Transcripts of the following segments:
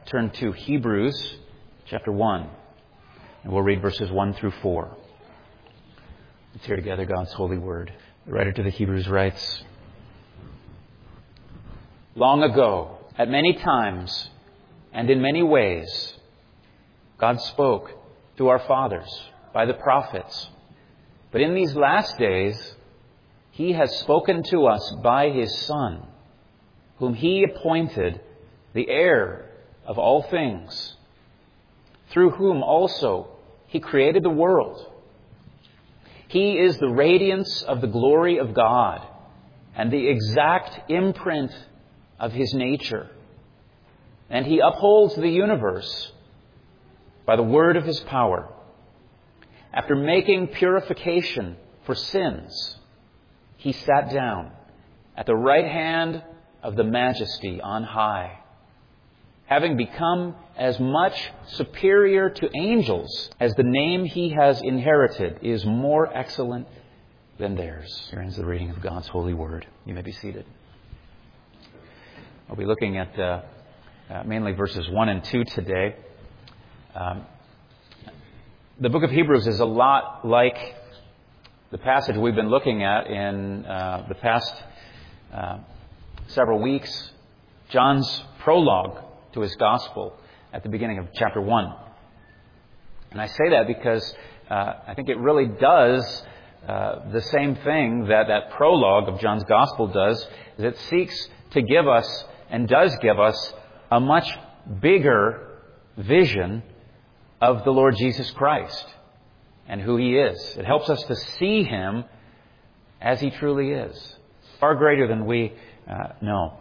turn to Hebrews chapter 1, and we'll read verses 1 through 4. Let's hear together God's holy word. The writer to the Hebrews writes, "Long ago, at many times and in many ways, God spoke to our fathers by the prophets. But in these last days, He has spoken to us by His Son, whom He appointed the heir of all things, through whom also He created the world. He is the radiance of the glory of God and the exact imprint of His nature. And He upholds the universe by the word of His power. After making purification for sins, He sat down at the right hand of the Majesty on high, having become as much superior to angels as the name He has inherited is more excellent than theirs." Here ends the reading of God's holy word. You may be seated. I'll be looking at mainly verses 1 and 2 today. The book of Hebrews is a lot like the passage we've been looking at in the past several weeks, John's prologue to his gospel at the beginning of chapter 1. And I say that because I think it really does the same thing that prologue of John's gospel does, is it seeks to give us and does give us a much bigger vision of the Lord Jesus Christ and who He is. It helps us to see Him as He truly is, far greater than we know.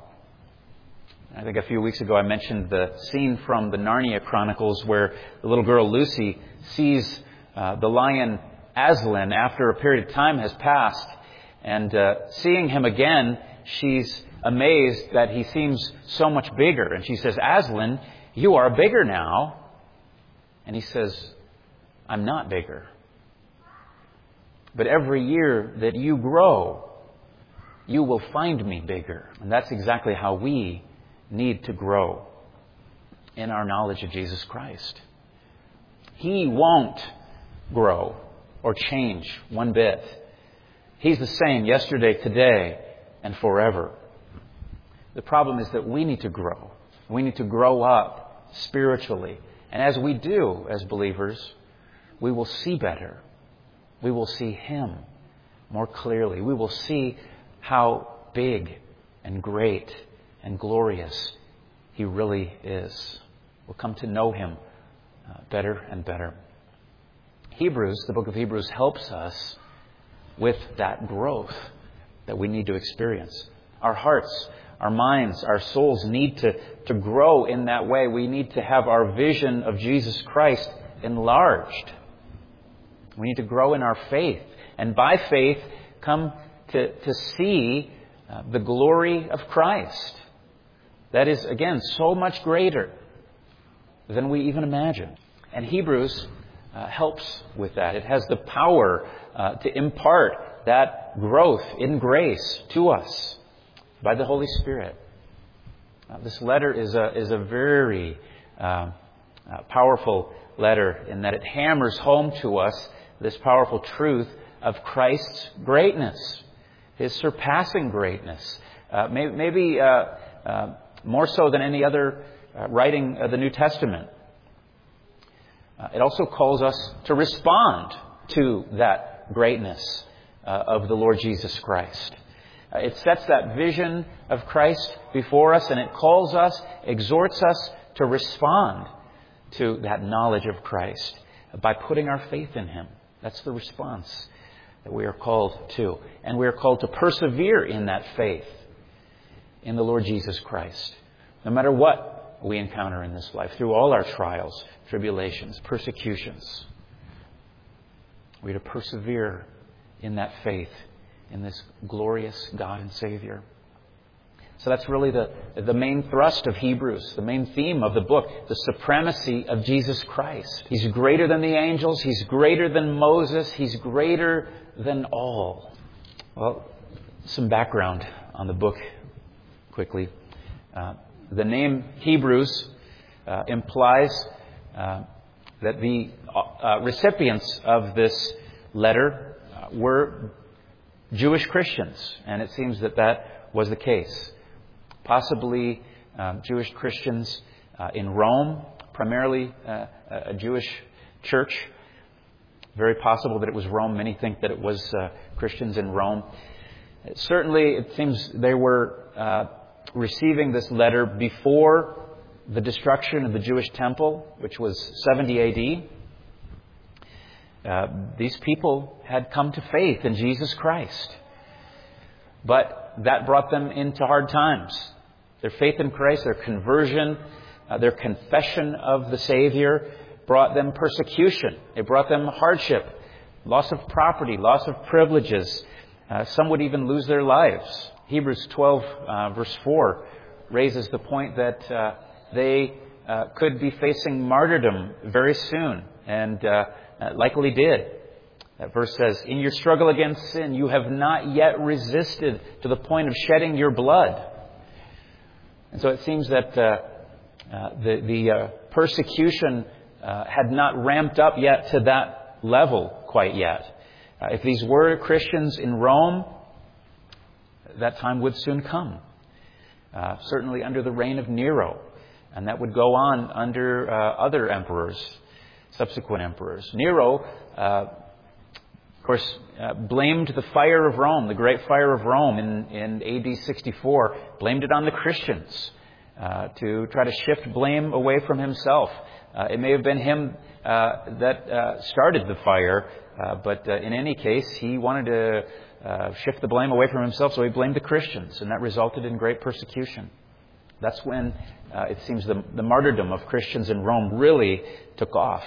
I think a few weeks ago I mentioned the scene from the Narnia Chronicles where the little girl Lucy sees the lion Aslan after a period of time has passed. And seeing him again, she's amazed that he seems so much bigger. And she says, "Aslan, you are bigger now." And he says, "I'm not bigger. But every year that you grow, you will find me bigger." And that's exactly how we need to grow in our knowledge of Jesus Christ. He won't grow or change one bit. He's the same yesterday, today, and forever. The problem is that we need to grow. We need to grow up spiritually. And as we do, as believers, we will see better. We will see Him more clearly. We will see how big and great and glorious He really is. We'll come to know Him better and better. Hebrews, the book of Hebrews, helps us with that growth that we need to experience. Our hearts, our minds, our souls need to grow in that way. We need to have our vision of Jesus Christ enlarged. We need to grow in our faith. And by faith, come to see the glory of Christ. That is, again, so much greater than we even imagine. And Hebrews helps with that. It has the power to impart that growth in grace to us by the Holy Spirit. This letter is a very powerful letter in that it hammers home to us this powerful truth of Christ's greatness, His surpassing greatness. Maybe more so than any other writing of the New Testament. It also calls us to respond to that greatness of the Lord Jesus Christ. It sets that vision of Christ before us, and it calls us, exhorts us to respond to that knowledge of Christ by putting our faith in Him. That's the response that we are called to. And we are called to persevere in that faith in the Lord Jesus Christ, no matter what we encounter in this life, through all our trials, tribulations, persecutions. We are to persevere in that faith in this glorious God and Savior. So that's really the main thrust of Hebrews, the main theme of the book, the supremacy of Jesus Christ. He's greater than the angels. He's greater than Moses. He's greater than all. Well, some background on the book quickly. The name Hebrews implies that the recipients of this letter were Jewish Christians, and it seems that that was the case. Possibly Jewish Christians in Rome, primarily a Jewish church. Very possible that it was Rome. Many think that it was Christians in Rome. Certainly, it seems they were receiving this letter before the destruction of the Jewish temple, which was 70 AD. These people had come to faith in Jesus Christ. But that brought them into hard times. Their faith in Christ, their conversion, their confession of the Savior brought them persecution. It brought them hardship, loss of property, loss of privileges. Some would even lose their lives. Hebrews 12, verse 4, raises the point that they could be facing martyrdom very soon, and likely did. That verse says, "In your struggle against sin, you have not yet resisted to the point of shedding your blood." And so it seems that the persecution had not ramped up yet to that level quite yet. If these were Christians in Rome, that time would soon come. Certainly under the reign of Nero. And that would go on under other emperors, subsequent emperors. Nero, of course, blamed the fire of Rome, the Great Fire of Rome in AD 64, blamed it on the Christians to try to shift blame away from himself. It may have been him that started the fire, but in any case, he wanted to shift the blame away from himself, so he blamed the Christians, and that resulted in great persecution. That's when it seems the martyrdom of Christians in Rome really took off.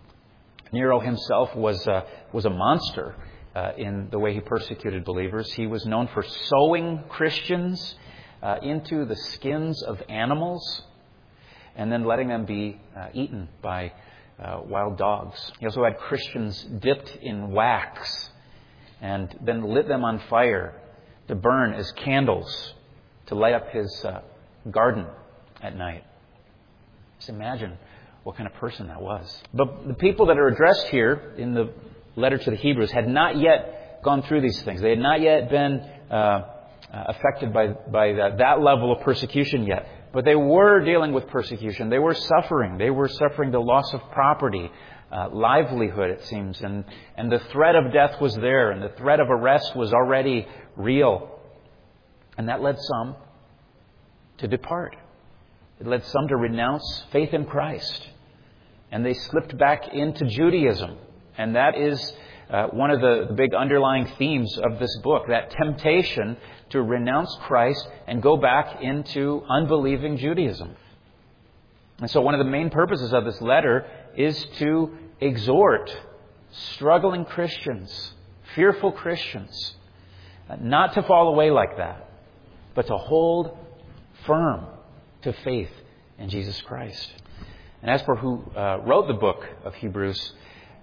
Nero himself was a monster in the way he persecuted believers. He was known for sewing Christians into the skins of animals and then letting them be eaten by wild dogs. He also had Christians dipped in wax and then lit them on fire to burn as candles to light up his garden at night. Just imagine what kind of person that was. But the people that are addressed here in the letter to the Hebrews had not yet gone through these things. They had not yet been affected by that level of persecution yet. But they were dealing with persecution. They were suffering. They were suffering the loss of property, livelihood, it seems. And the threat of death was there, and the threat of arrest was already real. And that led some to depart. It led some to renounce faith in Christ. And they slipped back into Judaism. And that is one of the big underlying themes of this book, that temptation to renounce Christ and go back into unbelieving Judaism. And so one of the main purposes of this letter is to exhort struggling Christians, fearful Christians, not to fall away like that, but to hold firm to faith in Jesus Christ. And as for who wrote the book of Hebrews,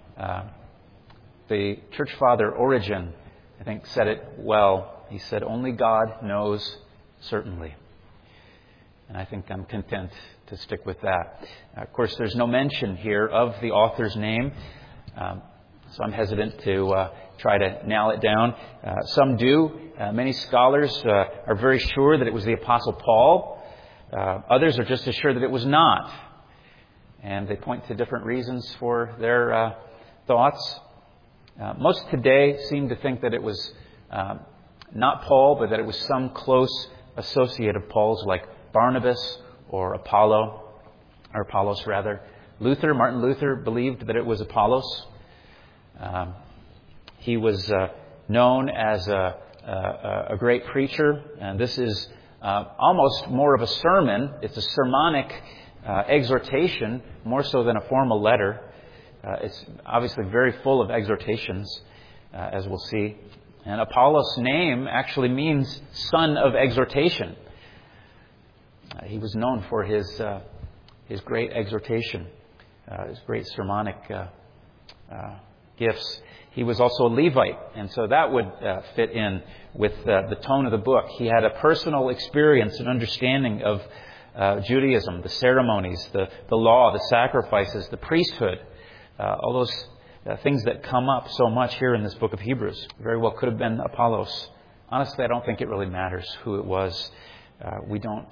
the church father Origen, I think, said it well. He said, "Only God knows certainly." And I think I'm content to stick with that. Of course, there's no mention here of the author's name, so I'm hesitant to try to nail it down. Some do. Many scholars are very sure that it was the Apostle Paul. Others are just as sure that it was not. And they point to different reasons for their thoughts. Most today seem to think that it was not Paul, but that it was some close associate of Paul's, like Barnabas or Apollos. Martin Luther believed that it was Apollos. He was known as a great preacher, and this is almost more of a sermon. It's a sermonic exhortation, more so than a formal letter. It's obviously very full of exhortations, as we'll see. And Apollos' name actually means son of exhortation. He was known for his great exhortation, his great sermonic gifts. He was also a Levite, and so that would fit in with the tone of the book. He had a personal experience and understanding of Judaism, the ceremonies, the law, the sacrifices, the priesthood, all those things that come up so much here in this book of Hebrews. Very well could have been Apollos. Honestly, I don't think it really matters who it was. We don't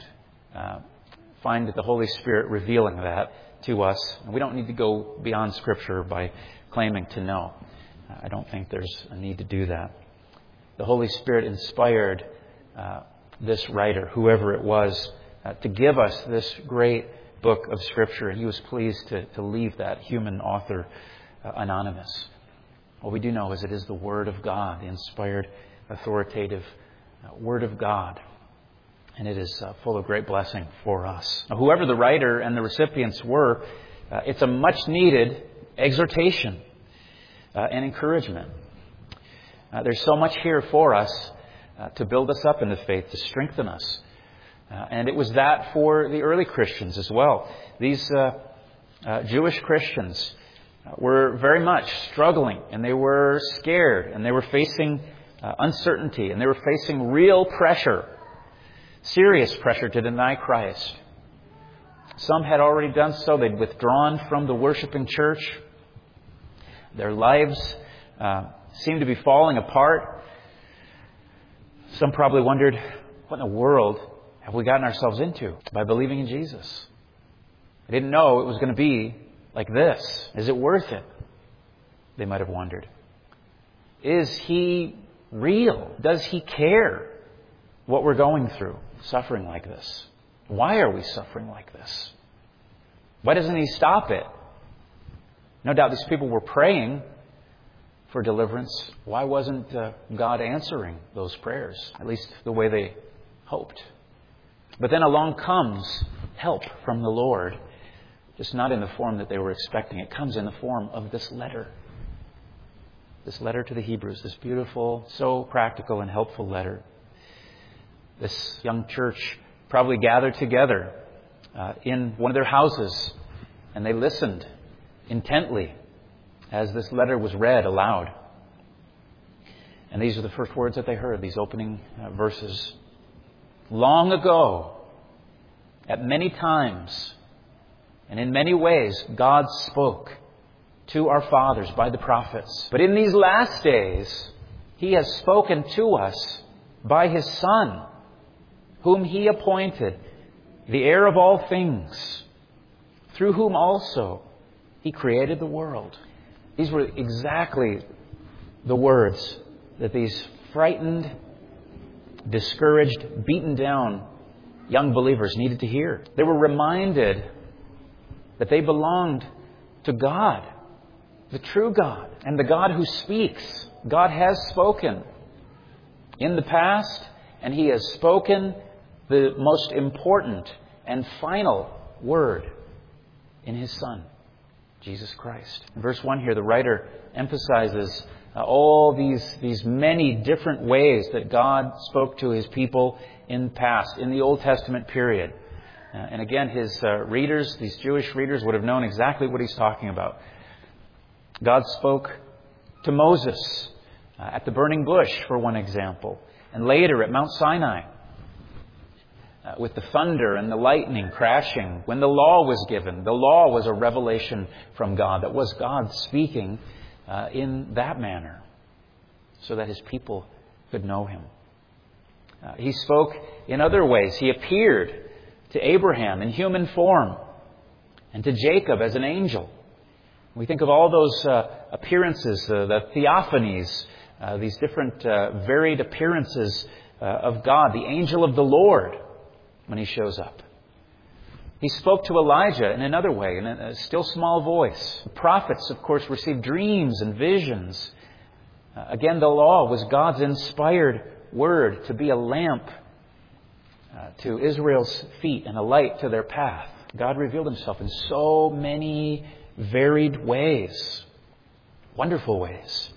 find the Holy Spirit revealing that to us. We don't need to go beyond Scripture by claiming to know. I don't think there's a need to do that. The Holy Spirit inspired this writer, whoever it was, to give us this great book of Scripture. And he was pleased to leave that human author anonymous. What we do know is it is the Word of God, the inspired, authoritative Word of God. And it is full of great blessing for us. Now, whoever the writer and the recipients were, it's a much-needed exhortation and encouragement. There's so much here for us to build us up in the faith, to strengthen us. And it was that for the early Christians as well. These Jewish Christians were very much struggling, and they were scared, and they were facing uncertainty, and they were facing real pressure, serious pressure to deny Christ. Some had already done so. They'd withdrawn from the worshiping church. Their lives seemed to be falling apart. Some probably wondered, what in the world have we gotten ourselves into by believing in Jesus? I didn't know it was going to be like this. Is it worth it? They might have wondered. Is He real? Does He care what we're going through, suffering like this? Why are we suffering like this? Why doesn't He stop it? No doubt these people were praying for deliverance. Why wasn't God answering those prayers, at least the way they hoped? But then along comes help from the Lord, just not in the form that they were expecting. It comes in the form of this letter. This letter to the Hebrews, this beautiful, so practical and helpful letter. This young church probably gathered together in one of their houses, and they listened intently as this letter was read aloud. And these are the first words that they heard, these opening verses. Long ago, at many times, and in many ways, God spoke to our fathers by the prophets. But in these last days, He has spoken to us by His Son, whom He appointed, the heir of all things, through whom also He created the world. These were exactly the words that these frightened, discouraged, beaten down young believers needed to hear. They were reminded that they belonged to God, the true God, and the God who speaks. God has spoken in the past, and He has spoken the most important and final word in His Son, Jesus Christ. In verse 1 here, the writer emphasizes all these many different ways that God spoke to His people in the past, in the Old Testament period. And again, his readers, these Jewish readers, would have known exactly what he's talking about. God spoke to Moses at the burning bush, for one example, and later at Mount Sinai with the thunder and the lightning crashing. When the law was given, the law was a revelation from God. That was God speaking in that manner so that His people could know Him. He spoke in other ways. He appeared to Abraham in human form and to Jacob as an angel. We think of all those appearances, the theophanies, these different varied appearances of God, the angel of the Lord when He shows up. He spoke to Elijah in another way, in a still small voice. The prophets, of course, received dreams and visions. Again, the law was God's inspired word to be a lamp to Israel's feet and a light to their path. God revealed Himself in so many varied ways, wonderful ways.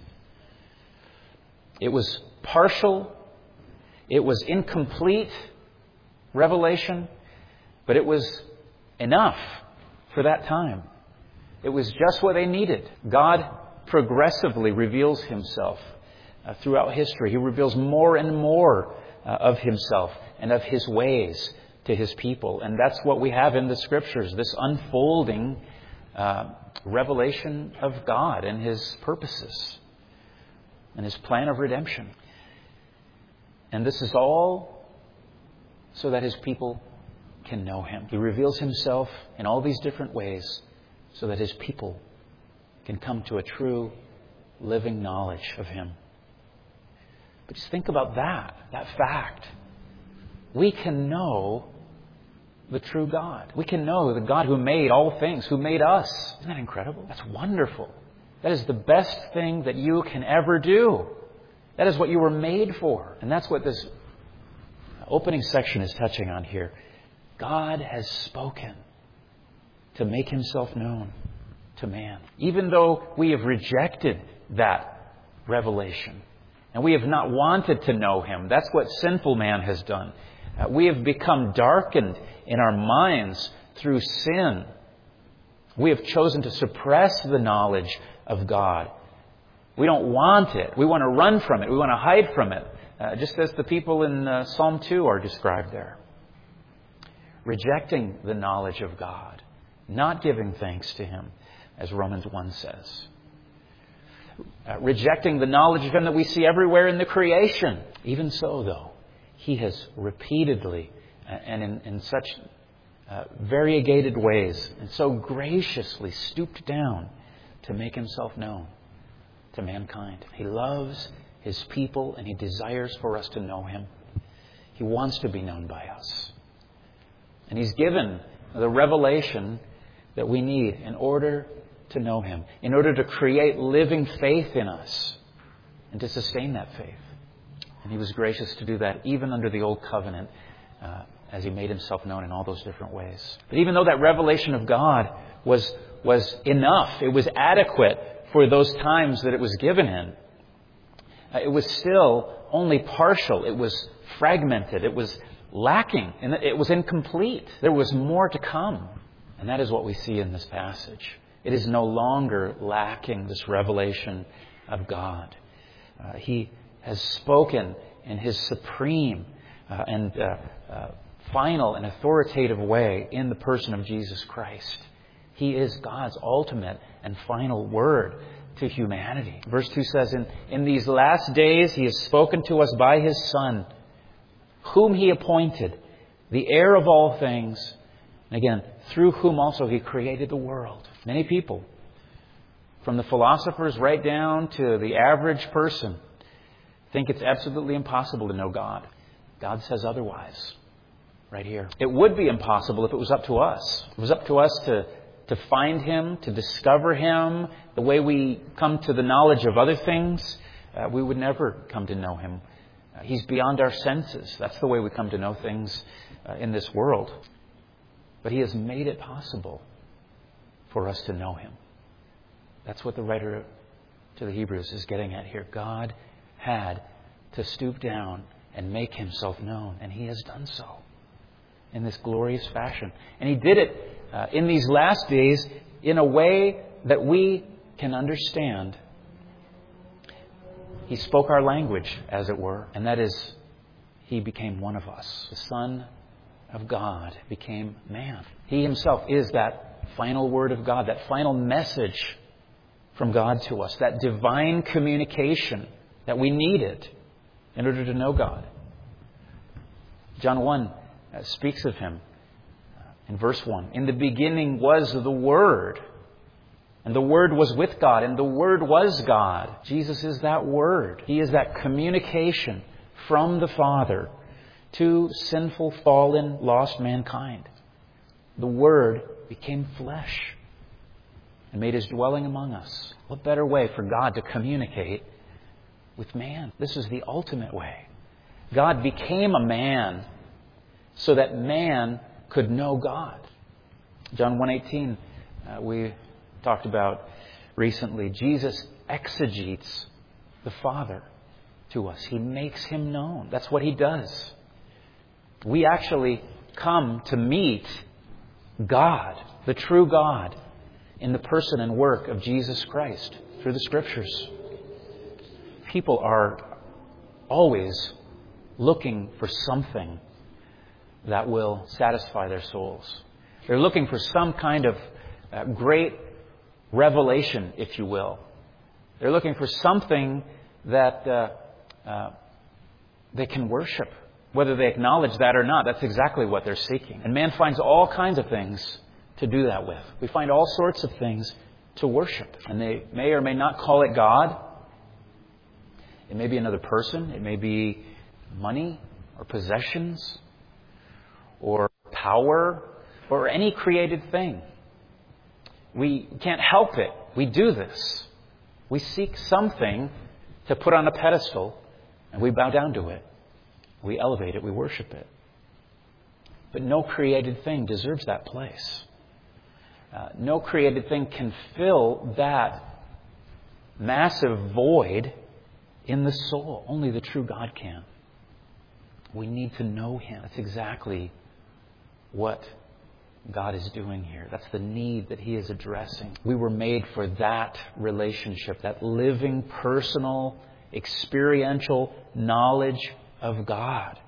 It was partial, it was incomplete revelation, but it was enough for that time. It was just what they needed. God progressively reveals Himself throughout history. He reveals more and more of Himself and of His ways to His people. And that's what we have in the Scriptures, this unfolding revelation of God and His purposes and His plan of redemption. And this is all so that His people can know Him. He reveals Himself in all these different ways so that His people can come to a true, living knowledge of Him. But just think about that fact. We can know the true God. We can know the God who made all things, who made us. Isn't that incredible? That's wonderful. That is the best thing that you can ever do. That is what you were made for. And that's what this opening section is touching on here. God has spoken to make Himself known to man. Even though we have rejected that revelation and we have not wanted to know Him, that's what sinful man has done. We have become darkened in our minds through sin. We have chosen to suppress the knowledge of God. We don't want it. We want to run from it. We want to hide from it. Just as the people in Psalm 2 are described there. Rejecting the knowledge of God. Not giving thanks to Him, as Romans 1 says. Rejecting the knowledge of Him that we see everywhere in the creation. Even so, though, He has repeatedly and in such variegated ways and so graciously stooped down to make Himself known to mankind. He loves His people and He desires for us to know Him. He wants to be known by us. And He's given the revelation that we need in order to know Him, in order to create living faith in us and to sustain that faith. And He was gracious to do that even under the Old Covenant as He made Himself known in all those different ways. But even though that revelation of God was enough, it was adequate for those times that it was given in, it was still only partial. It was fragmented. It was lacking. And it was incomplete. There was more to come. And that is what we see in this passage. It is no longer lacking this revelation of God. He has spoken in His supreme and final and authoritative way in the person of Jesus Christ. He is God's ultimate and final word to humanity. Verse 2 says, in these last days He has spoken to us by His Son, whom He appointed, the heir of all things, and again, through whom also He created the world. Many people, from the philosophers right down to the average person, think it's absolutely impossible to know God. God says otherwise, right here. It would be impossible if it was up to us. If it was up to us to find Him, to discover Him, the way we come to the knowledge of other things, we would never come to know Him. He's beyond our senses. That's the way we come to know things in this world. But He has made it possible for us to know Him. That's what the writer to the Hebrews is getting at here. God had to stoop down and make Himself known, and He has done so in this glorious fashion. And He did it in these last days in a way that we can understand. He spoke our language, as it were, and that is, He became one of us. The Son of God became man. He Himself is that final word of God, that final message from God to us, that divine communication that we needed in order to know God. John 1 speaks of Him in verse 1. In the beginning was the Word, and the Word was with God, and the Word was God. Jesus is that Word. He is that communication from the Father to sinful, fallen, lost mankind. The Word became flesh and made His dwelling among us. What better way for God to communicate with man? This is the ultimate way. God became a man so that man could know God. John 1:18, we talked about recently. Jesus exegetes the Father to us. He makes Him known. That's what He does. We actually come to meet God, the true God, in the person and work of Jesus Christ through the Scriptures. People are always looking for something that will satisfy their souls. They're looking for some kind of great revelation, if you will. They're looking for something that they can worship. Whether they acknowledge that or not, that's exactly what they're seeking. And man finds all kinds of things to do that with. We find all sorts of things to worship. And they may or may not call it God. It may be another person. It may be money or possessions or power or any created thing. We can't help it. We do this. We seek something to put on a pedestal and we bow down to it. We elevate it. We worship it. But no created thing deserves that place. No created thing can fill that massive void in the soul. Only the true God can. We need to know Him. That's exactly what God is doing here. That's the need that He is addressing. We were made for that relationship, that living, personal, experiential knowledge of God.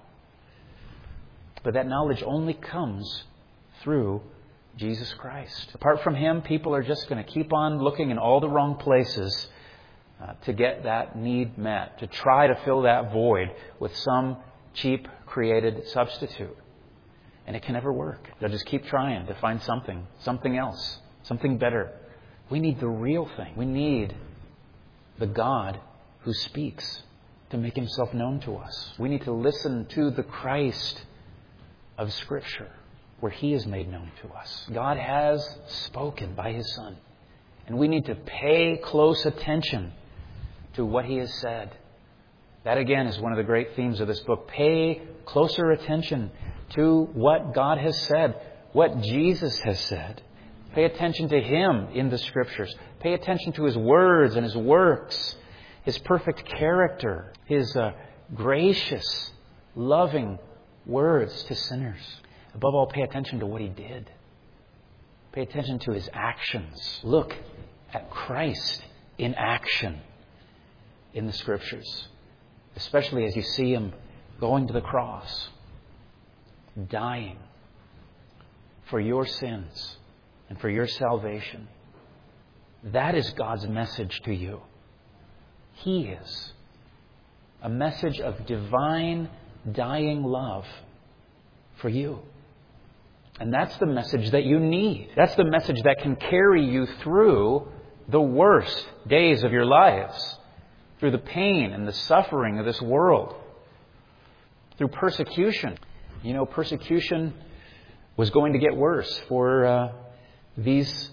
But that knowledge only comes through Jesus Christ. Apart from Him, people are just going to keep on looking in all the wrong places to get that need met, to try to fill that void with some cheap created substitute. And it can never work. They'll just keep trying to find something else, something better. We need the real thing. We need the God who speaks to make Himself known to us. We need to listen to the Christ of Scripture, where He is made known to us. God has spoken by His Son. And we need to pay close attention to what He has said. That again is one of the great themes of this book. Pay closer attention to what God has said, what Jesus has said. Pay attention to Him in the Scriptures. Pay attention to His words and His works, His perfect character, His gracious, loving words to sinners. Above all, pay attention to what He did. Pay attention to His actions. Look at Christ in action in the Scriptures, especially as you see Him going to the cross, dying for your sins and for your salvation. That is God's message to you. He is a message of divine, dying love for you. And that's the message that you need. That's the message that can carry you through the worst days of your lives, through the pain and the suffering of this world, through persecution. You know, persecution was going to get worse for these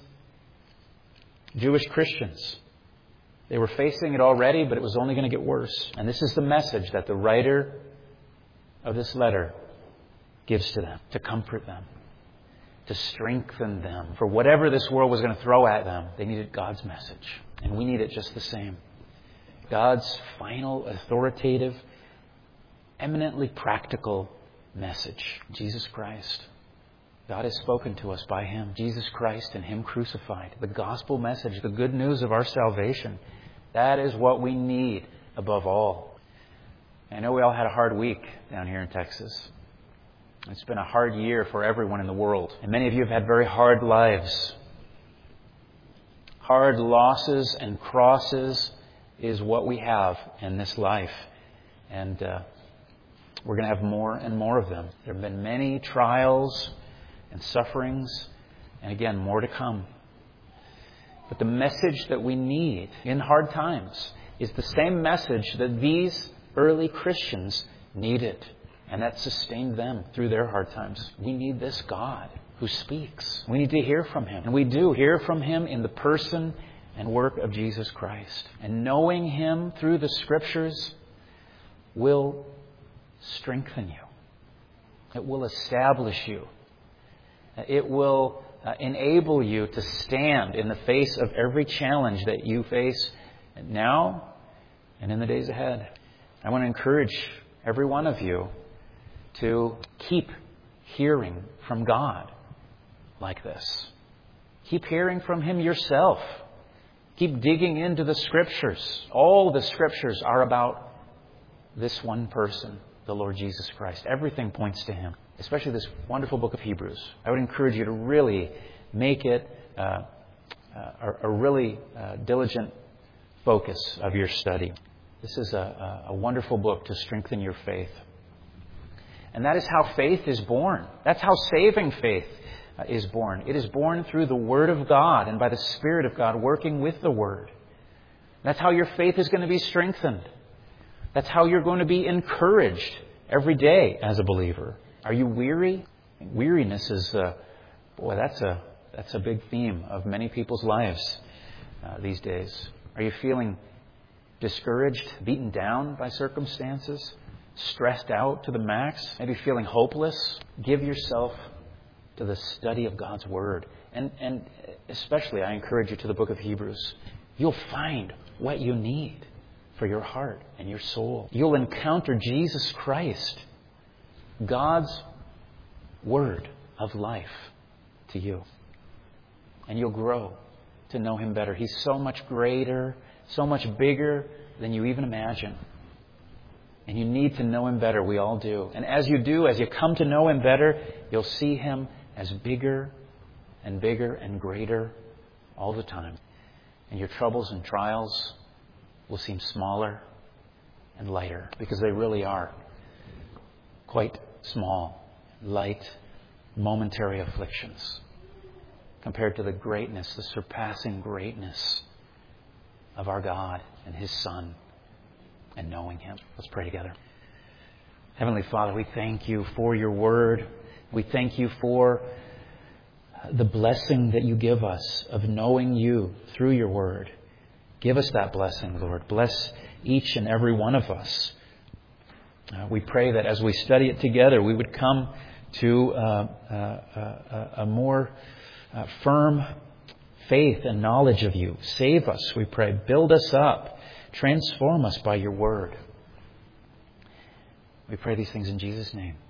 Jewish Christians. They were facing it already, but it was only going to get worse. And this is the message that the writer of this letter gives to them, to comfort them, to strengthen them. For whatever this world was going to throw at them, they needed God's message. And we need it just the same. God's final, authoritative, eminently practical message. Jesus Christ. God has spoken to us by Him. Jesus Christ and Him crucified. The gospel message, the good news of our salvation. That is what we need above all. I know we all had a hard week down here in Texas. It's been a hard year for everyone in the world. And many of you have had very hard lives. Hard losses and crosses is what we have in this life. And we're going to have more and more of them. There have been many trials and sufferings, and again, more to come. But the message that we need in hard times is the same message that these early Christians needed, and that sustained them through their hard times. We need this God who speaks. We need to hear from Him. And we do hear from Him in the person and work of Jesus Christ. And knowing Him through the Scriptures will strengthen you. It will establish you. It will enable you to stand in the face of every challenge that you face now and in the days ahead. I want to encourage every one of you to keep hearing from God like this. Keep hearing from Him yourself. Keep digging into the Scriptures. All the Scriptures are about this one person, the Lord Jesus Christ. Everything points to Him. especially this wonderful book of Hebrews. I would encourage you to really make it a really diligent focus of your study. This is a wonderful book to strengthen your faith. And that is how faith is born. That's how saving faith is born. It is born through the Word of God and by the Spirit of God working with the Word. That's how your faith is going to be strengthened. That's how you're going to be encouraged every day as a believer. Are you weary? Weariness is, that's a big theme of many people's lives these days. Are you feeling discouraged, beaten down by circumstances, stressed out to the max, maybe feeling hopeless? Give yourself to the study of God's Word. And especially, I encourage you to the book of Hebrews. You'll find what you need for your heart and your soul. You'll encounter Jesus Christ, God's Word of life to you. And you'll grow to know Him better. He's so much greater, so much bigger than you even imagine. And you need to know Him better. We all do. And as you do, as you come to know Him better, you'll see Him as bigger and bigger and greater all the time. And your troubles and trials will seem smaller and lighter, because they really are quite small, light, momentary afflictions compared to the greatness, the surpassing greatness of our God and His Son and knowing Him. Let's pray together. Heavenly Father, we thank You for Your Word. We thank You for the blessing that You give us of knowing You through Your Word. Give us that blessing, Lord. Bless each and every one of us. We pray that as we study it together, we would come to a more firm faith and knowledge of You. Save us, we pray. Build us up. Transform us by Your Word. We pray these things in Jesus' name.